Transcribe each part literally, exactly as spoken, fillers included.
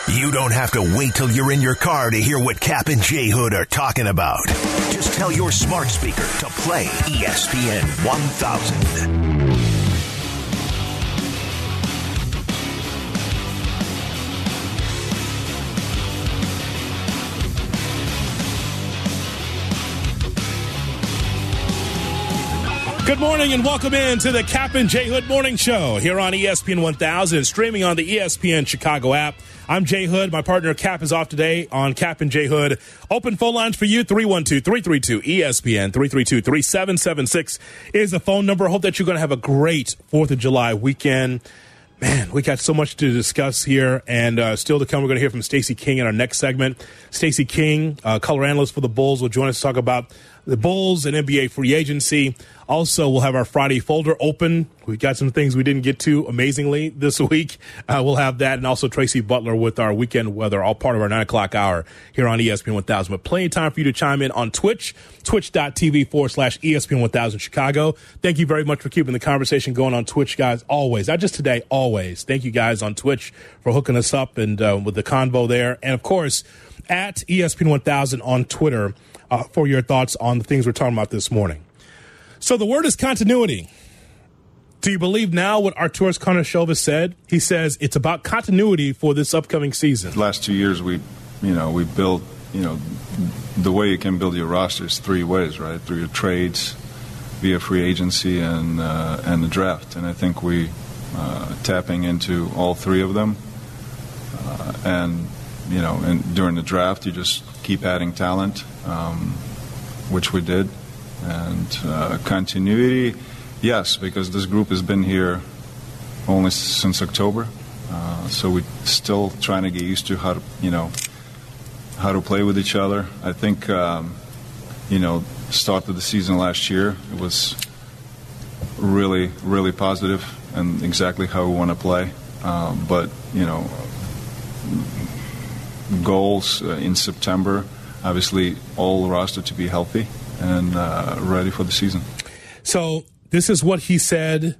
You don't have to wait till you're in your car to hear what Cap and J Hood are talking about. Just tell your smart speaker to play E S P N one thousand. Good morning and welcome in to the Cap and J Hood Morning Show here on E S P N one thousand, streaming on the E S P N Chicago app. I'm Jay Hood. My partner Cap is off today on Cap and J Hood. Open phone lines for you, three one two, three three two, E S P N, three three two, three seven seven six is the phone number. Hope that you're going to have a great fourth of July weekend. Man, we got so much to discuss here, and uh, still to come, we're going to hear from Stacey King in our next segment. Stacey King, uh, color analyst for the Bulls, will join us to talk about the Bulls and N B A free agency. Also, we'll have our Friday folder open. We got some things we didn't get to, amazingly, this week. Uh, we'll have that, and also Tracy Butler with our weekend weather, all part of our nine o'clock hour here on E S P N one thousand. But plenty of time for you to chime in on Twitch, twitch.tv forward slash ESPN one thousand Chicago. Thank you very much for keeping the conversation going on Twitch, guys, always. Not just today, always. Thank you, guys, on Twitch for hooking us up and uh, with the convo there. And, of course, at E S P N one thousand on Twitter uh, for your thoughts on the things we're talking about this morning. So the word is continuity. Do you believe now what Arturas Karnisovas said? He says it's about continuity for this upcoming season. The last two years, we, you know, we built, you know, the way you can build your roster is three ways, right? Through your trades, via free agency, and uh, and the draft. And I think we uh, tapping into all three of them. Uh, and you know, and during the draft, you just keep adding talent, um, which we did. And uh, continuity, yes, because this group has been here only since October, uh, so we're still trying to get used to how to, you know, how to play with each other. I think, um, you know, start of the season last year, it was really, really positive and exactly how we want to play. Um, but you know, goals uh, in September, obviously, all roster to be healthy and uh, ready for the season. So this is what he said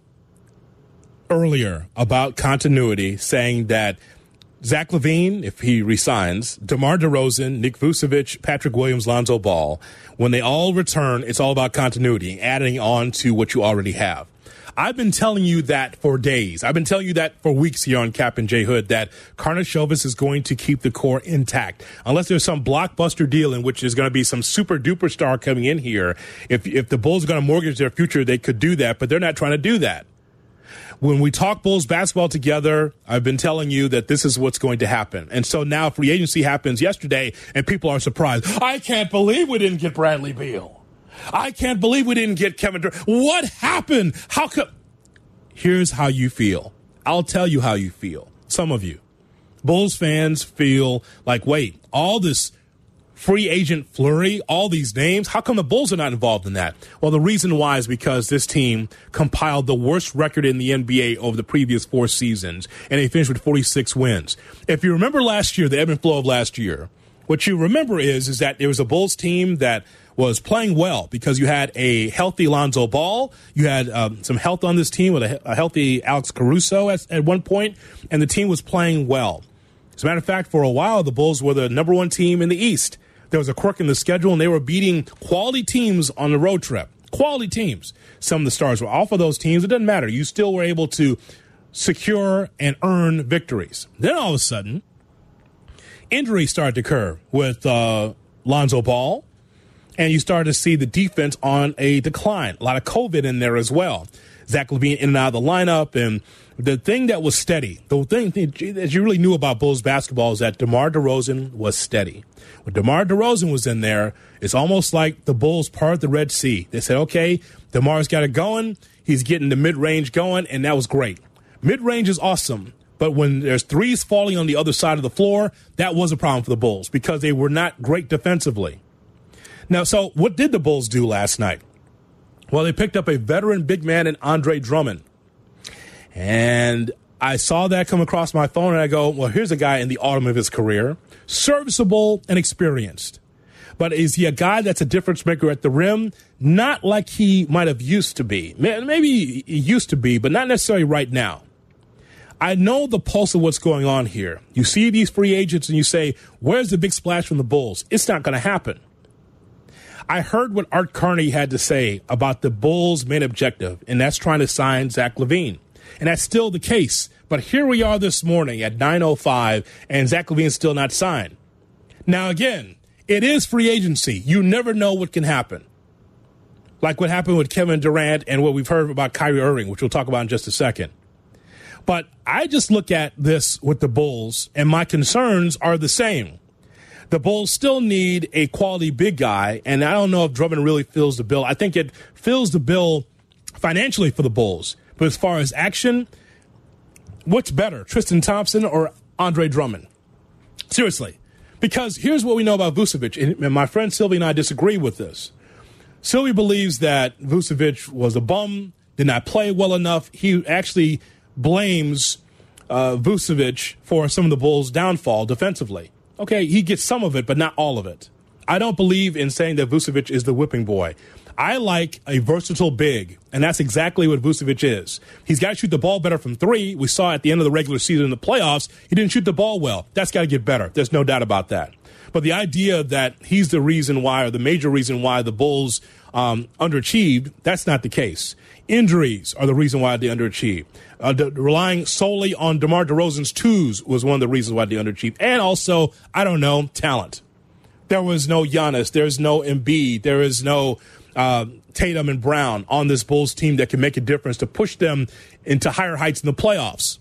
earlier about continuity, saying that Zach LaVine, if he resigns, DeMar DeRozan, Nick Vucevic, Patrick Williams, Lonzo Ball, when they all return, it's all about continuity, adding on to what you already have. I've been telling you that for days. I've been telling you that for weeks here on Cap and J Hood, that Karnisovas is going to keep the core intact. Unless there's some blockbuster deal in which there's going to be some super duper star coming in here. If, if the Bulls are going to mortgage their future, they could do that, but they're not trying to do that. When we talk Bulls basketball together, I've been telling you that this is what's going to happen. And so now free agency happens yesterday, and people are surprised. I can't believe we didn't get Bradley Beal. I can't believe we didn't get Kevin Durant. What happened? How come? Here's how you feel. I'll tell you how you feel. Some of you. Bulls fans feel like, wait, all this free agent flurry, all these names, how come the Bulls are not involved in that? Well, the reason why is because this team compiled the worst record in the N B A over the previous four seasons, and they finished with forty-six wins. If you remember last year, the ebb and flow of last year, what you remember is, is that there was a Bulls team that was playing well because you had a healthy Lonzo Ball. You had um, some health on this team with a, a healthy Alex Caruso at, at one point, and the team was playing well. As a matter of fact, for a while, the Bulls were the number one team in the East. There was a quirk in the schedule, and they were beating quality teams on the road trip. Quality teams. Some of the stars were off of those teams. It doesn't matter. You still were able to secure and earn victories. Then all of a sudden, injuries started to occur with uh, Lonzo Ball, and you started to see the defense on a decline. A lot of COVID in there as well. Zach LaVine in and out of the lineup, and the thing that was steady, the thing that you really knew about Bulls basketball is that DeMar DeRozan was steady. When DeMar DeRozan was in there, it's almost like the Bulls parted the Red Sea. They said, okay, DeMar's got it going. He's getting the mid-range going, and that was great. Mid-range is awesome, but when there's threes falling on the other side of the floor, that was a problem for the Bulls because they were not great defensively. Now, so what did the Bulls do last night? Well, they picked up a veteran big man in Andre Drummond. And I saw that come across my phone, and I go, well, here's a guy in the autumn of his career, serviceable and experienced. But is he a guy that's a difference maker at the rim? Not like he might have used to be. Maybe he used to be, but not necessarily right now. I know the pulse of what's going on here. You see these free agents and you say, where's the big splash from the Bulls? It's not going to happen. I heard what Art Carney had to say about the Bulls' main objective, and that's trying to sign Zach LaVine. And that's still the case. But here we are this morning at nine oh five, and Zach LaVine's still not signed. Now, again, it is free agency. You never know what can happen. Like what happened with Kevin Durant and what we've heard about Kyrie Irving, which we'll talk about in just a second. But I just look at this with the Bulls, and my concerns are the same. The Bulls still need a quality big guy, and I don't know if Drummond really fills the bill. I think it fills the bill financially for the Bulls. But as far as action, what's better, Tristan Thompson or Andre Drummond? Seriously. Because here's what we know about Vucevic, and my friend Sylvie and I disagree with this. Sylvie believes that Vucevic was a bum, did not play well enough. He actually blames uh, Vucevic for some of the Bulls' downfall defensively. Okay, he gets some of it, but not all of it. I don't believe in saying that Vucevic is the whipping boy. I like a versatile big, and that's exactly what Vucevic is. He's got to shoot the ball better from three. We saw at the end of the regular season in the playoffs, he didn't shoot the ball well. That's got to get better. There's no doubt about that. But the idea that he's the reason why, or the major reason why the Bulls um, underachieved, that's not the case. Injuries are the reason why they underachieved. Uh, de- relying solely on DeMar DeRozan's twos was one of the reasons why they underachieved. And also, I don't know, talent. There was no Giannis. There's no Embiid. There is no uh, Tatum and Brown on this Bulls team that can make a difference to push them into higher heights in the playoffs.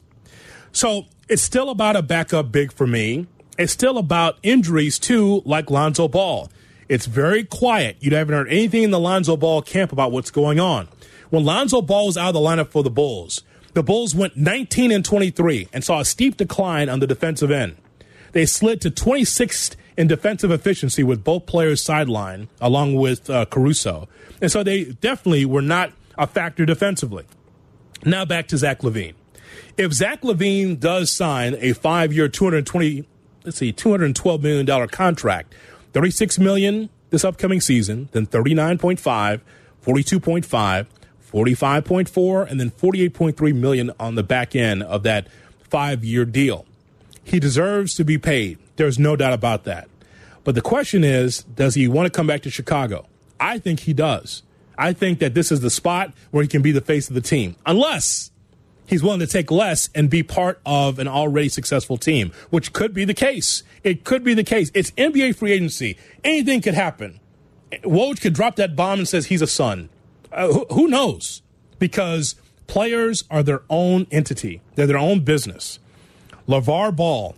So it's still about a backup big for me. It's still about injuries, too, like Lonzo Ball. It's very quiet. You haven't heard anything in the Lonzo Ball camp about what's going on. When Lonzo Ball was out of the lineup for the Bulls, the Bulls went nineteen and twenty-three and saw a steep decline on the defensive end. They slid to twenty-sixth in defensive efficiency with both players sidelined, along with uh, Caruso. And so they definitely were not a factor defensively. Now back to Zach LaVine. If Zach LaVine does sign a five-year, two hundred twenty, let's see, two hundred twelve million dollars contract, thirty-six million dollars this upcoming season, then thirty-nine point five, forty-two point five, forty-five point four, and then forty-eight point three million dollars on the back end of that five-year deal. He deserves to be paid. There's no doubt about that. But the question is, does he want to come back to Chicago? I think he does. I think that this is the spot where he can be the face of the team, unless he's willing to take less and be part of an already successful team, which could be the case. It could be the case. It's N B A free agency. Anything could happen. Woj could drop that bomb and says he's a son. Uh, who, who knows? Because players are their own entity. They're their own business. LeVar Ball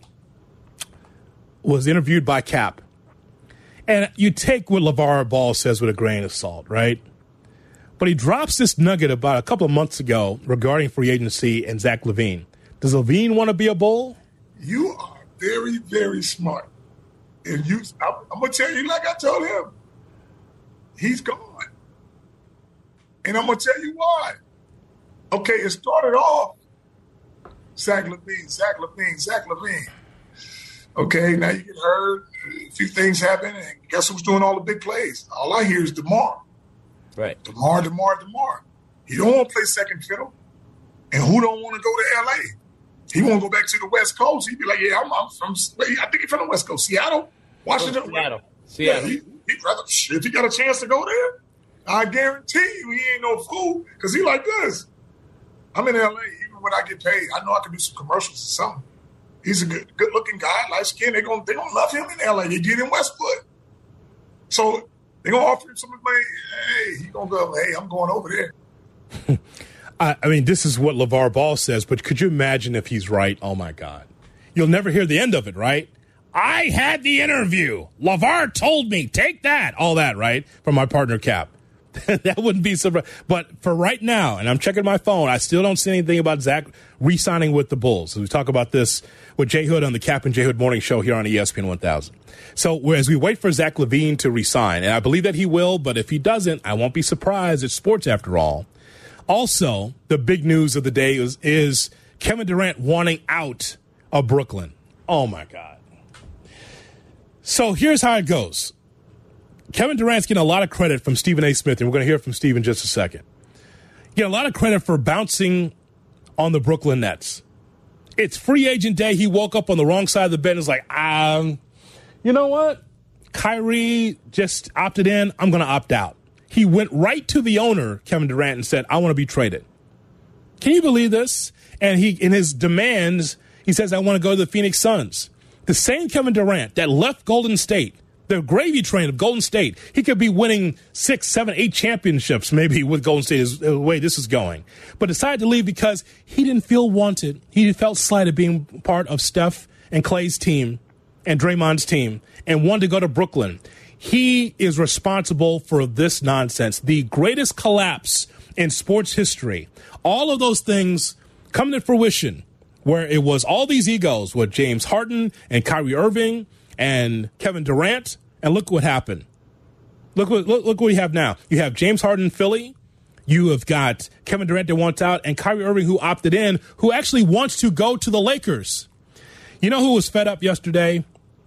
was interviewed by Cap. And you take what LeVar Ball says with a grain of salt, right? But he drops this nugget about a couple of months ago regarding free agency and Zach LaVine. Does LaVine want to be a Bull? You are very, very smart. And you, I'm, I'm going to tell you like I told him. He's gone. And I'm going to tell you why. Okay, it started off Zach LaVine, Zach LaVine, Zach LaVine. Okay, now you get hurt. A few things happen, and guess who's doing all the big plays? All I hear is DeMar. Right. DeMar, DeMar, DeMar. He don't want to play second fiddle. And who don't want to go to L A? He want to go back to the West Coast. He'd be like, yeah, I'm, I'm from, I think he's from the West Coast. Seattle? Washington? Seattle. Seattle. Yeah, he, he'd rather, if he got a chance to go there, I guarantee you he ain't no fool because he like this. I'm in L A. Even when I get paid, I know I can do some commercials or something. He's a good, good-looking guy, light skin. They're gonna, they gonna love him in L A. They get in Westwood, so they're gonna offer him some money. Hey, he gonna go. Hey, I'm going over there. I, I mean, this is what LeVar Ball says, but could you imagine if he's right? Oh my God, you'll never hear the end of it, right? I had the interview. LeVar told me, take that, all that, right? From my partner Cap. That wouldn't be so. But for right now, and I'm checking my phone, I still don't see anything about Zach re-signing with the Bulls. So we talk about this with Jay Hood on the Cap and Jay Hood Morning Show here on E S P N one thousand. So as we wait for Zach LaVine to re-sign, and I believe that he will, but if he doesn't, I won't be surprised. It's sports after all. Also, the big news of the day is, is Kevin Durant wanting out of Brooklyn. Oh, my God. So here's how it goes. Kevin Durant's getting a lot of credit from Stephen A. Smith, and we're going to hear from Steve in just a second. Getting a lot of credit for bouncing on the Brooklyn Nets. It's free agent day. He woke up on the wrong side of the bed and was like, um, you know what? Kyrie just opted in. I'm going to opt out. He went right to the owner, Kevin Durant, and said, I want to be traded. Can you believe this? And he, in his demands, he says, I want to go to the Phoenix Suns. The same Kevin Durant that left Golden State, the gravy train of Golden State, he could be winning six, seven, eight championships maybe with Golden State is the way this is going. But decided to leave because he didn't feel wanted. He felt slighted being part of Steph and Klay's team and Draymond's team and wanted to go to Brooklyn. He is responsible for this nonsense, the greatest collapse in sports history. All of those things come to fruition where it was all these egos with James Harden and Kyrie Irving and Kevin Durant. And look what happened. Look what, look, look what we have now. You have James Harden in Philly. You have got Kevin Durant that wants out and Kyrie Irving who opted in, who actually wants to go to the Lakers. You know who was fed up yesterday?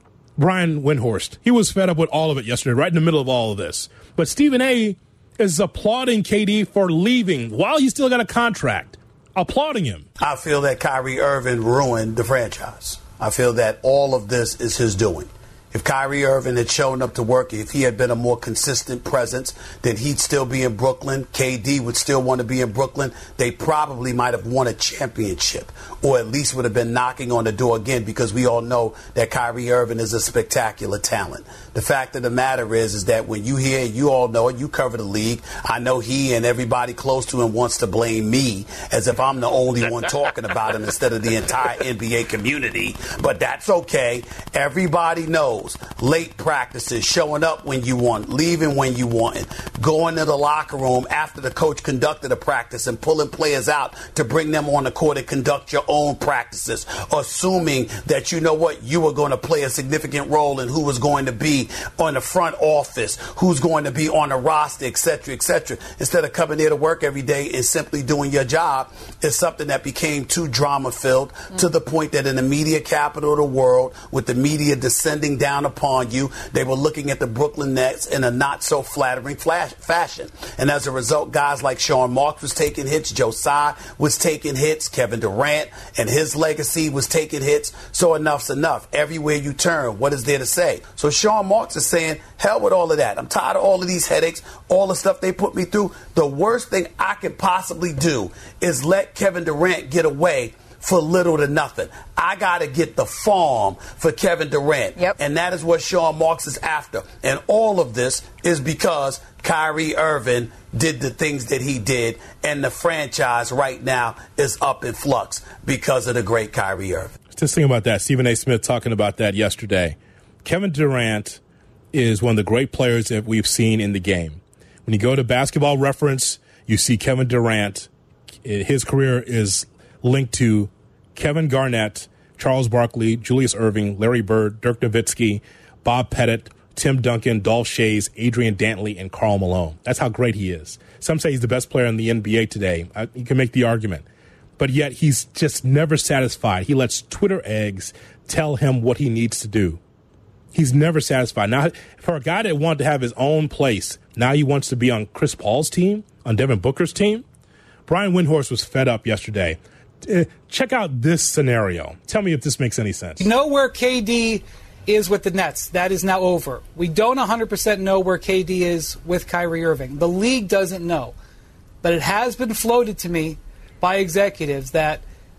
Brian Windhorst. He was fed up with all of it yesterday, right in the middle of all of this. But Stephen A. is applauding K D for leaving while he's still got a contract. Applauding him. I feel that Kyrie Irving ruined the franchise. I feel that all of this is his doing. If Kyrie Irving had shown up to work, if he had been a more consistent presence, then he'd still be in Brooklyn. K D would still want to be in Brooklyn. They probably might have won a championship, or at least would have been knocking on the door again, because we all know that Kyrie Irving is a spectacular talent. The fact of the matter is, is that when you hear, you all know it, you cover the league. I know he and everybody close to him wants to blame me as if I'm the only one talking about him instead of the entire N B A community. But that's okay. Everybody knows. Late practices, showing up when you want, leaving when you want, going to the locker room after the coach conducted a practice and pulling players out to bring them on the court and conduct your own practices, assuming that you know what, you were going to play a significant role in who was going to be on the front office, who's going to be on the roster, et cetera, et cetera. Instead of coming there to work every day and simply doing your job, is something that became too drama-filled mm. to the point that in the media capital of the world, with the media descending down upon you, they were looking at the Brooklyn Nets in a not so flattering flash fashion. And as a result, guys like Sean Marks was taking hits, Joe Tsai was taking hits, Kevin Durant and his legacy was taking hits. So enough's enough. Everywhere you turn, what is there to say? So Sean Marks is saying, hell with all of that. I'm tired of all of these headaches, all the stuff they put me through. The worst thing I could possibly do is let Kevin Durant get away for little to nothing. I got to get the farm for Kevin Durant. Yep. And that is what Sean Marks is after. And all of this is because Kyrie Irving did the things that he did, and the franchise right now is up in flux because of the great Kyrie Irving. Just think about that. Stephen A. Smith talking about that yesterday. Kevin Durant is one of the great players that we've seen in the game. When you go to Basketball Reference, you see Kevin Durant. His career is linked to Kevin Garnett, Charles Barkley, Julius Erving, Larry Bird, Dirk Nowitzki, Bob Pettit, Tim Duncan, Dolph Schayes, Adrian Dantley, and Karl Malone. That's how great he is. Some say he's the best player in the N B A today. I, you can make the argument. But yet he's just never satisfied. He lets Twitter eggs tell him what he needs to do. He's never satisfied. Now, for a guy that wanted to have his own place, now he wants to be on Chris Paul's team, on Devin Booker's team. Brian Windhorst was fed up yesterday. Uh, check out this scenario. Tell me if this makes any sense. You know where K D is with the Nets. That is now over. We don't one hundred percent know where K D is with Kyrie Irving. The league doesn't know. But it has been floated to me by executives that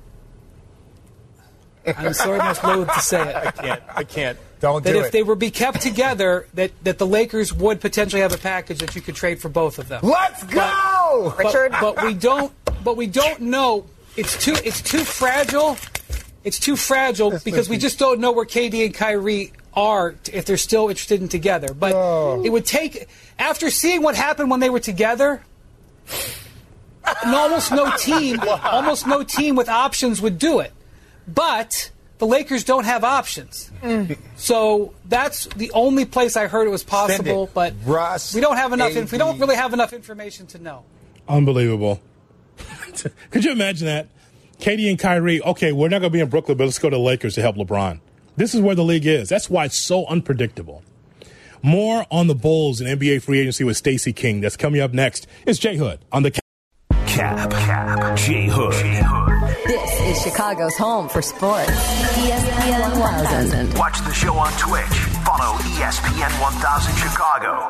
I'm sorry I'm loath to say it. I can't. I can't. Don't that do if it. they were be kept together, that, that the Lakers would potentially have a package that you could trade for both of them. Let's go, but, Richard. But, but we don't. But we don't know. It's too. It's too fragile. It's too fragile because we just don't know where K D and Kyrie are if they're still interested in together. But oh. it would take, after seeing what happened when they were together, almost no team, almost no team with options would do it. But the Lakers don't have options. Mm. So that's the only place I heard it was possible. It. But Russ, we don't have enough. A D. Inf- we don't really have enough information to know. Unbelievable. Could you imagine that? K D and Kyrie, okay, we're not going to be in Brooklyn, but let's go to the Lakers to help LeBron. This is where the league is. That's why it's so unpredictable. More on the Bulls and N B A free agency with Stacey King. That's coming up next. It's Jay Hood on the Cap, Cap, J Hood. This is Chicago's home for sports. E S P N one thousand. Watch the show on Twitch. Follow E S P N one thousand Chicago.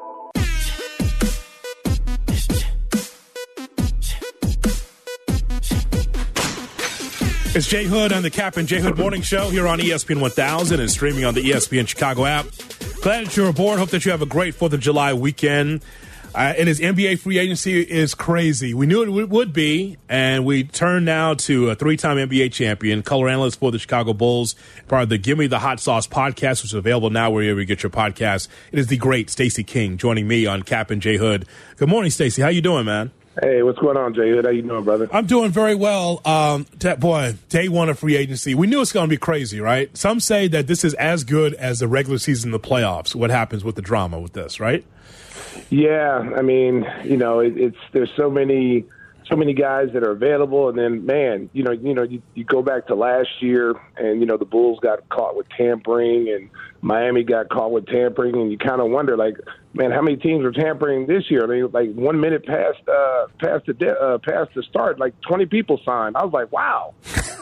It's J Hood on the Cap and J Hood Morning Show here on E S P N one thousand and streaming on the E S P N Chicago app. Glad that you're aboard. Hope that you have a great fourth of July weekend. Uh, and his N B A free agency is crazy. We knew it would be, and we turn now to a three-time N B A champion, color analyst for the Chicago Bulls, part of the Give Me the Hot Sauce podcast, which is available now wherever you get your podcast. It is the great Stacey King joining me on Cap and J Hood. Good morning, Stacey. How you doing, man? Hey, what's going on, Jay Hood? How you doing, brother? I'm doing very well. Um, that boy, day one of free agency. We knew it's going to be crazy, right? Some say that this is as good as the regular season, the playoffs. What happens with the drama with this, right? Yeah, I mean, you know, it, it's there's so many, so many guys that are available, and then man, you know, you know, you, you go back to last year, and you know, the Bulls got caught with tampering, and Miami got caught with tampering, and you kind of wonder, like, man, how many teams are tampering this year? I mean, like one minute past uh, past the de- uh, past the start, like twenty people signed. I was like, wow,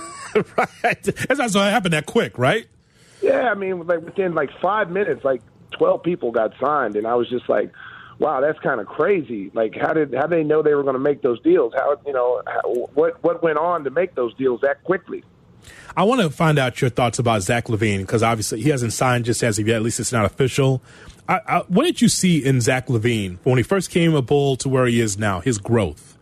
right? That's not so it happened that quick, right? Yeah, I mean, like within like five minutes, like twelve people got signed, and I was just like, wow, that's kind of crazy. Like, how did how did they know they were going to make those deals? How you know how, what what went on to make those deals that quickly? I want to find out your thoughts about Zach LaVine because obviously he hasn't signed just as of yet. At least it's not official. I, I, what did you see in Zach LaVine when he first came a Bull to where he is now? His growth.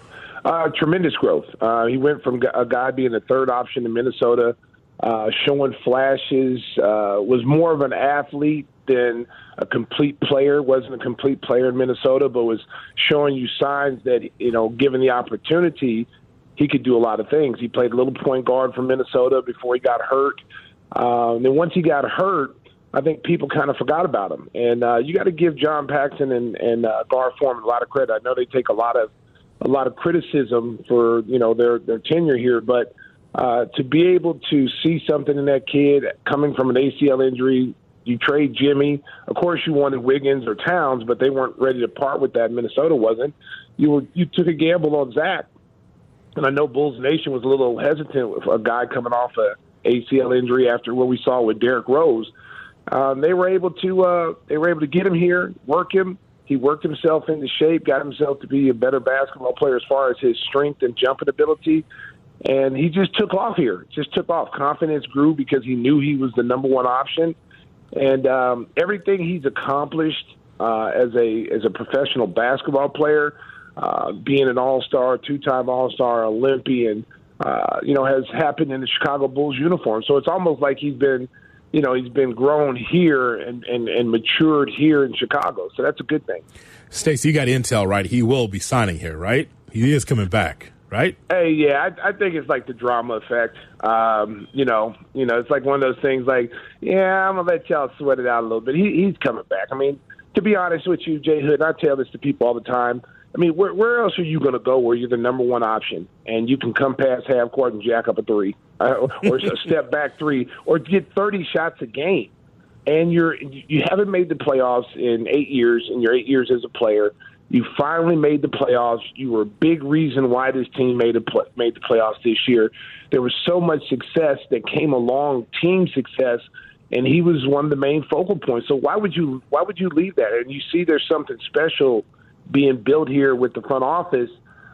Uh, tremendous growth. Uh, he went from a guy being the third option in Minnesota, uh, showing flashes, uh, was more of an athlete than a complete player. Wasn't a complete player in Minnesota, but was showing you signs that, you know, given the opportunity, he could do a lot of things. He played a little point guard for Minnesota before he got hurt. Uh, and then once he got hurt, I think people kind of forgot about him. And uh, you got to give John Paxson and, and uh, Gar Forman a lot of credit. I know they take a lot of a lot of criticism for, you know, their their tenure here, but uh, to be able to see something in that kid coming from an A C L injury. You trade Jimmy. Of course, you wanted Wiggins or Towns, but they weren't ready to part with that. Minnesota wasn't. You were you took a gamble on Zach, and I know Bulls Nation was a little hesitant with a guy coming off a A C L injury after what we saw with Derrick Rose. Um, they were able to uh, they were able to get him here, work him. He worked himself into shape, got himself to be a better basketball player as far as his strength and jumping ability. And he just took off here. Just took off. Confidence grew because he knew he was the number one option. And um, everything he's accomplished uh, as a as a professional basketball player, uh, being an all-star, two-time all-star, Olympian, uh, you know, has happened in the Chicago Bulls uniform. So it's almost like he's been, you know, he's been grown here and, and, and matured here in Chicago. So that's a good thing. Stacey, you got intel, right? He will be signing here, right? He is coming back. Right? Hey, yeah, I, I think it's like the drama effect. Um, you know, you know, it's like one of those things. Like, yeah, I'm gonna let y'all sweat it out a little bit. He, he's coming back. I mean, to be honest with you, Jay Hood, I tell this to people all the time. I mean, where, where else are you gonna go where you're the number one option and you can come past half court and jack up a three, uh, or a step back three, or get thirty shots a game, and you're you haven't made the playoffs in eight years, in your eight years as a player. You finally made the playoffs. You were a big reason why this team made, a play, made the playoffs this year. There was so much success that came along, team success, and he was one of the main focal points. So why would you why would you leave that? And you see there's something special being built here with the front office,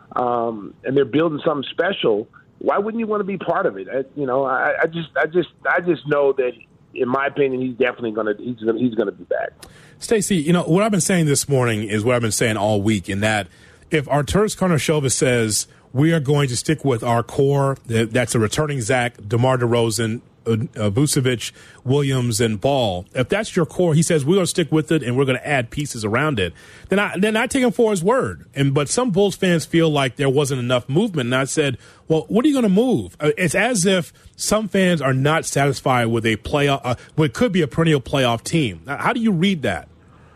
um, and they're building something special. Why wouldn't you want to be part of it? I, you know, I, I just I just I just know that, in my opinion, he's definitely going to he's gonna, he's going to be back. Stacey, you know, what I've been saying this morning is what I've been saying all week, in that if Arturas Karnisovas says we are going to stick with our core, that's a returning Zach, DeMar DeRozan, uh, Vucevic, Williams, and Ball. If that's your core, he says we're going to stick with it and we're going to add pieces around it. Then I then I take him for his word. And but some Bulls fans feel like there wasn't enough movement. And I said, well, what are you going to move? It's as if some fans are not satisfied with a playoff, uh, what could be a perennial playoff team. How do you read that?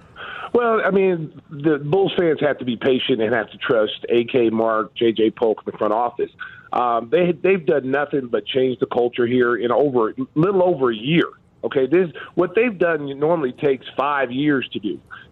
Well, I mean, the Bulls fans have to be patient and have to trust A K, Mark, J J Polk in the front office. Um, they they've done nothing but change the culture here in over little over a year. Okay, this what they've done normally takes five years to do.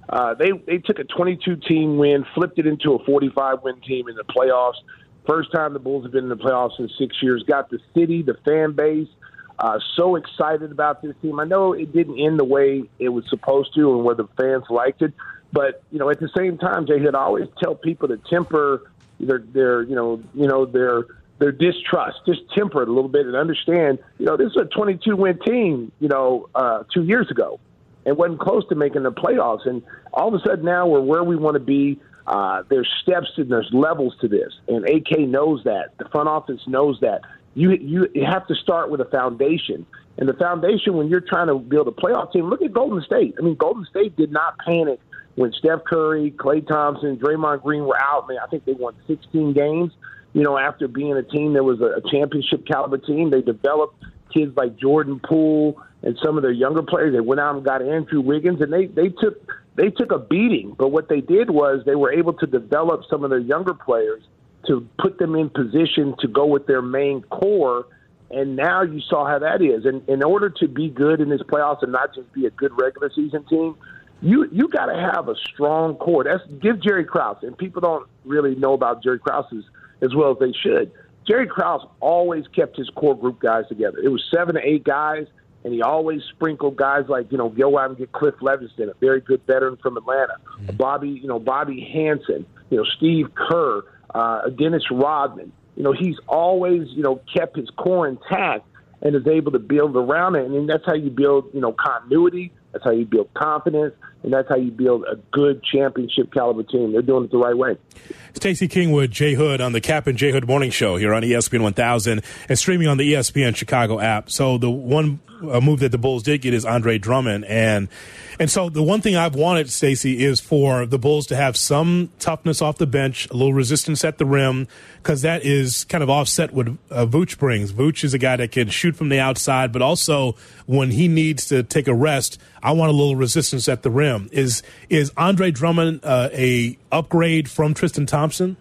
Uh, they they took a twenty-two team win, flipped it into a forty-five win team in the playoffs. First time the Bulls have been in the playoffs in six years. Got the city, the fan base, uh, so excited about this team. I know it didn't end the way it was supposed to and where the fans liked it, but you know, at the same time, Jay, I'd always tell people to temper their their you know you know their their distrust, just temper it a little bit and understand. You know, this is a twenty-two win team. You know, uh, two years ago. And wasn't close to making the playoffs. And all of a sudden now we're where we want to be. Uh, there's steps and there's levels to this. And A K knows that. The front office knows that. You, you you have to start with a foundation. And the foundation, when you're trying to build a playoff team, look at Golden State. I mean, Golden State did not panic when Steph Curry, Klay Thompson, Draymond Green were out. I mean, I think they won sixteen games, you know, after being a team that was a championship caliber team. They developed kids like Jordan Poole and some of their younger players. They went out and got Andrew Wiggins, and they, they took they took a beating. But what they did was they were able to develop some of their younger players to put them in position to go with their main core. And now you saw how that is. And in order to be good in this playoffs and not just be a good regular season team, you you got to have a strong core. That's give Jerry Krause, and people don't really know about Jerry Krause as, as well as they should. Jerry Krause always kept his core group guys together. It was seven to eight guys. And he always sprinkled guys like, you know, go out and get Cliff Levingston, a very good veteran from Atlanta. Mm-hmm. Bobby, you know, Bobby Hansen, you know, Steve Kerr, uh, Dennis Rodman. You know, he's always, you know, kept his core intact and is able to build around it. And that's how you build, you know, continuity. That's how you build confidence. And that's how you build a good championship caliber team. They're doing it the right way. Stacey King with Jay Hood on the Cap and Jay Hood Morning Show here on E S P N one thousand and streaming on the E S P N Chicago app. So the one uh, move that the Bulls did get is Andre Drummond. And and so the one thing I've wanted, Stacey, is for the Bulls to have some toughness off the bench, a little resistance at the rim, because that is kind of offset what uh, Vooch brings. Vooch is a guy that can shoot from the outside, but also when he needs to take a rest, I want a little resistance at the rim. Is is Andre Drummond uh, a upgrade from Tristan Thompson?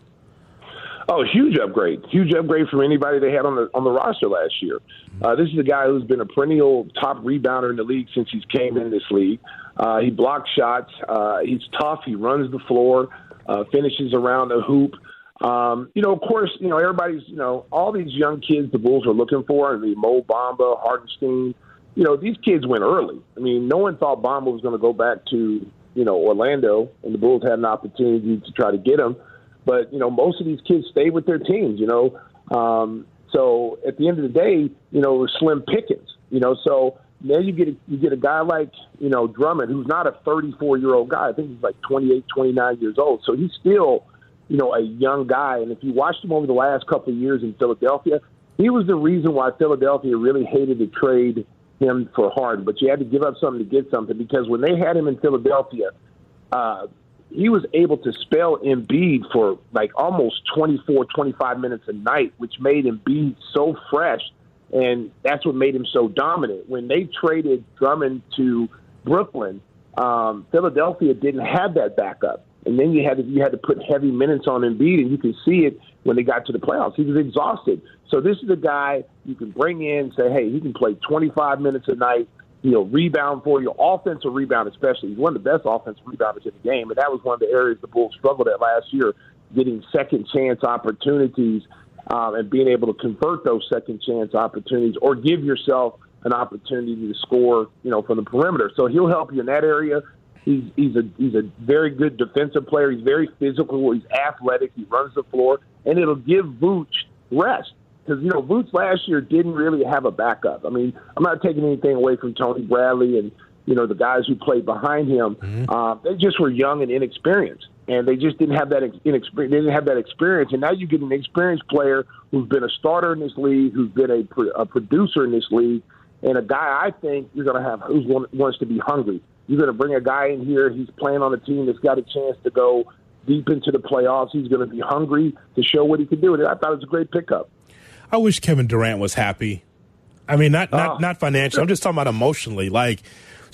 Oh, huge upgrade. Huge upgrade from anybody they had on the on the roster last year. Uh, this is a guy who's been a perennial top rebounder in the league since he's came in this league. Uh, he blocks shots. Uh, he's tough. He runs the floor, uh, finishes around the hoop. Um, you know, of course, you know, everybody's, you know, all these young kids the Bulls are looking for, the Mo Bamba, Hartenstein, you know, these kids went early. I mean, no one thought Bamba was going to go back to, you know, Orlando, and the Bulls had an opportunity to try to get him. But, you know, most of these kids stayed with their teams, you know. Um, so at the end of the day, you know, it was slim pickings, you know. So now you get a, you get a guy like, you know, Drummond, who's not a thirty-four-year-old guy. I think he's like twenty-eight, twenty-nine years old. So he's still, you know, a young guy. And if you watched him over the last couple of years in Philadelphia, he was the reason why Philadelphia really hated to trade him for Harden. But you had to give up something to get something, because when they had him in Philadelphia, uh, he was able to spell Embiid for like almost twenty-four, twenty-five minutes a night, which made Embiid so fresh. And that's what made him so dominant. When they traded Drummond to Brooklyn, um, Philadelphia didn't have that backup. And then you had to you had to put heavy minutes on Embiid, and you can see it when they got to the playoffs. He was exhausted. So this is a guy you can bring in, say, hey, he can play twenty-five minutes a night. He'll rebound for you, offensive rebound especially. He's one of the best offensive rebounders in the game, and that was one of the areas the Bulls struggled at last year, getting second-chance opportunities um, and being able to convert those second-chance opportunities or give yourself an opportunity to score, you know, from the perimeter. So he'll help you in that area. He's he's a he's a very good defensive player. He's very physical. He's athletic. He runs the floor, and it'll give Vooch rest. Because, you know, Vooch last year didn't really have a backup. I mean, I'm not taking anything away from Tony Bradley and, you know, the guys who played behind him. Mm-hmm. Uh, they just were young and inexperienced, and they just didn't have that inexperience. They didn't have that experience. And now you get an experienced player who's been a starter in this league, who's been a, a producer in this league, and a guy I think you're going to have who wants to be hungry. You're going to bring a guy in here. He's playing on a team that's got a chance to go deep into the playoffs. He's going to be hungry to show what he can do. And I thought it was a great pickup. I wish Kevin Durant was happy. I mean, not not, oh. not financially. I'm just talking about emotionally. Like,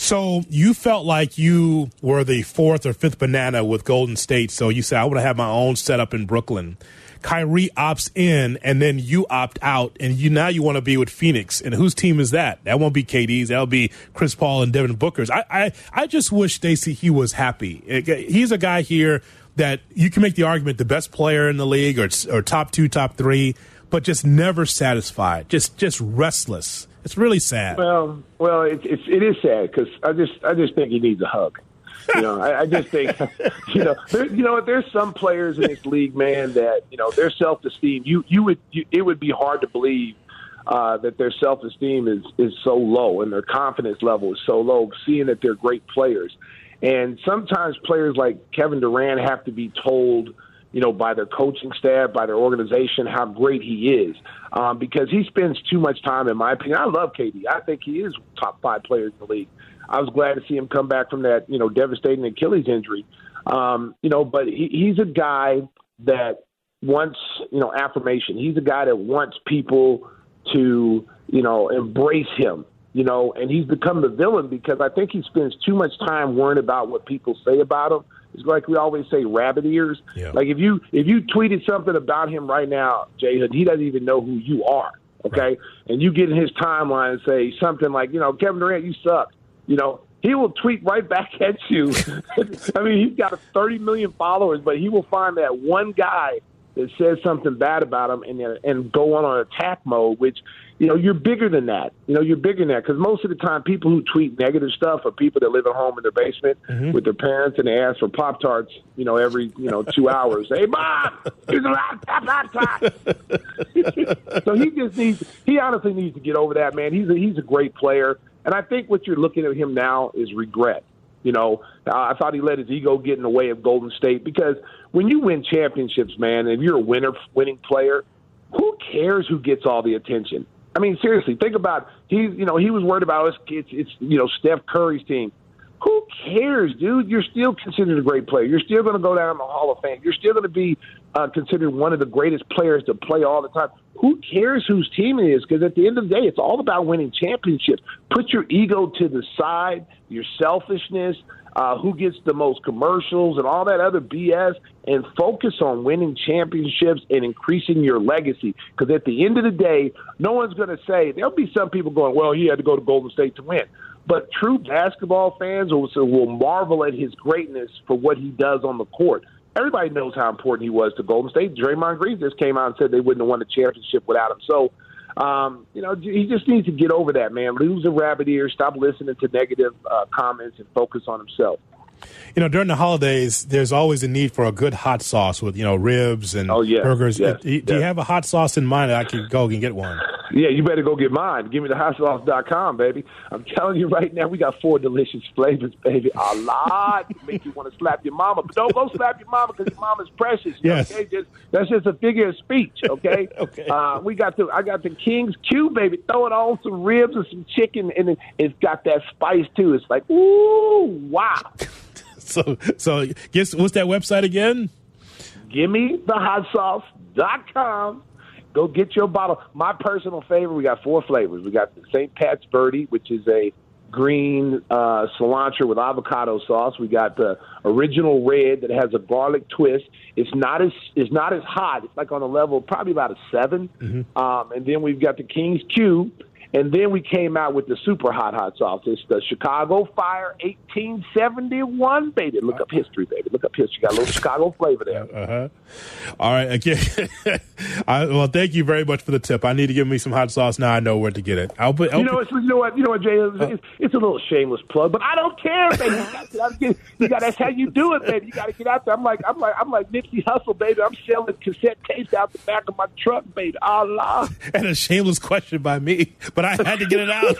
So you felt like you were the fourth or fifth banana with Golden State, so you said, I want to have my own setup in Brooklyn. Kyrie opts in, and then you opt out, and you now you want to be with Phoenix. And whose team is that? That won't be K D's. That'll be Chris Paul and Devin Booker's. I I, I just wish, Stacey, he was happy. He's a guy here that you can make the argument the best player in the league or, or top two, top three, but just never satisfied, just just restless. It's really sad. Well, well, it, it's it is sad because I just I just think he needs a hug. You know, I, I just think, you know, there, you know, there's some players in this league, man, that, you know, their self-esteem, you, you would, you, it would be hard to believe uh, that their self-esteem is, is so low and their confidence level is so low, seeing that they're great players. And sometimes players like Kevin Durant have to be told, you know, by their coaching staff, by their organization, how great he is, um, because he spends too much time, in my opinion. I love K D. I think he is top five players in the league. I was glad to see him come back from that, you know, devastating Achilles injury. Um, you know, but he, he's a guy that wants, you know, affirmation. He's a guy that wants people to, you know, embrace him, you know, and he's become the villain because I think he spends too much time worrying about what people say about him. It's like we always say, rabbit ears. Yeah. Like if you if you tweeted something about him right now, Jay Hood, he doesn't even know who you are, okay? Right. And you get in his timeline and say something like, you know, Kevin Durant, you suck. You know, he will tweet right back at you. I mean, he's got thirty million followers, but he will find that one guy that says something bad about him and and go on on attack mode, which, you know, you're bigger than that. You know, you're bigger than that because most of the time people who tweet negative stuff are people that live at home in their basement mm-hmm. with their parents and they ask for Pop-Tarts, you know, every, you know, two hours. Hey, Mom, here's a lot of Pop-Tarts. So he just needs – he honestly needs to get over that, man. He's a, he's a great player. And I think what you're looking at him now is regret. You know, uh, I thought he let his ego get in the way of Golden State because when you win championships, man, and you're a winner, winning player, who cares who gets all the attention? I mean, seriously, think about he. You know, he was worried about it's, it's, it's you know Steph Curry's team. Who cares, dude? You're still considered a great player. You're still going to go down in the Hall of Fame. You're still going to be uh, considered one of the greatest players to play all the time. Who cares whose team it is? Because at the end of the day, it's all about winning championships. Put your ego to the side, your selfishness, uh, who gets the most commercials and all that other B S, and focus on winning championships and increasing your legacy. Because at the end of the day, no one's going to say – there'll be some people going, well, he had to go to Golden State to win. But true basketball fans will, will marvel at his greatness for what he does on the court. Everybody knows how important he was to Golden State. Draymond Green just came out and said they wouldn't have won the championship without him. So, um, you know, he just needs to get over that, man. Lose the rabbit ears, stop listening to negative uh, comments, and focus on himself. You know, during the holidays, there's always a need for a good hot sauce with, you know, ribs and oh, yeah. burgers. Yes. Do, do yes. you have a hot sauce in mind that I can go and get one? Yeah, you better go get mine. Give me the hot sauce dot com, baby. I'm telling you right now, we got four delicious flavors, baby. A lot. Make you want to slap your mama. But don't go slap your mama because your mama's precious. Yes. Okay? Just, that's just a figure of speech, okay? okay. Uh, we got the I got the King's Q, baby. Throw it on some ribs and some chicken, and it, it's got that spice, too. It's like, ooh, wow. So, so guess what's that website again? Give me the hot sauce dot com. Go get your bottle. My personal favorite, we got four flavors. We got the Saint Pat's Birdie, which is a green uh, cilantro with avocado sauce. We got the original red that has a garlic twist. It's not as it's not as hot. It's like on a level probably about a seven. Mm-hmm. Um, and then we've got the King's Q. And then we came out with the super hot hot sauce. It's the Chicago Fire eighteen seventy-one, baby. Look up history, baby. Look up history. Got a little Chicago flavor there. Uh-huh. All right. Again, I, well, thank you very much for the tip. I need to give me some hot sauce. Now I know where to get it. I'll put, I'll you know, it's, you know what? You know what, Jay? It's, it's, it's a little shameless plug, but I don't care, baby. You got, to, get, you got that's how you do it, baby. You got to get out there. I'm like, I'm like, I'm like Nipsey Hussle, baby. I'm selling cassette tapes out the back of my truck, baby. Allah. And a shameless question by me, but I had to get it out.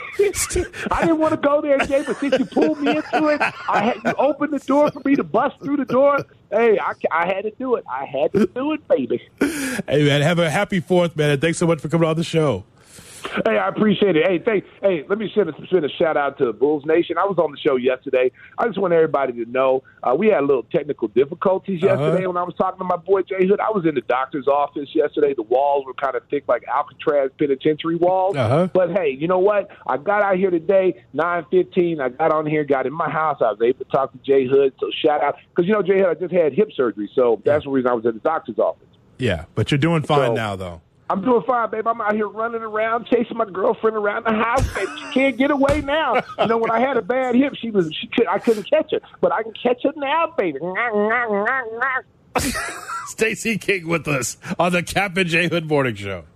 I didn't want to go there, Jay, but since you pulled me into it, I had you opened the door for me to bust through the door. Hey, I, I had to do it. I had to do it, baby. Hey, man, have a happy fourth, man. And thanks so much for coming on the show. Hey, I appreciate it. Hey, thank. Hey, let me send a, send a shout out to Bulls Nation. I was on the show yesterday. I just want everybody to know uh, we had a little technical difficulties yesterday uh-huh. when I was talking to my boy Jay Hood. I was in the doctor's office yesterday. The walls were kind of thick, like Alcatraz penitentiary walls. Uh-huh. But hey, you know what? I got out here today, nine fifteen. I got on here, got in my house. I was able to talk to Jay Hood. So shout out because you know Jay Hood, I just had hip surgery, so that's the reason I was in the doctor's office. Yeah, but you're doing fine so, now, though. I'm doing fine, babe. I'm out here running around, chasing my girlfriend around the house, babe. She can't get away now. You know, when I had a bad hip, she was she could I couldn't catch her, but I can catch her now, baby. Stacey King with us on the Cap and J Hood Morning Show.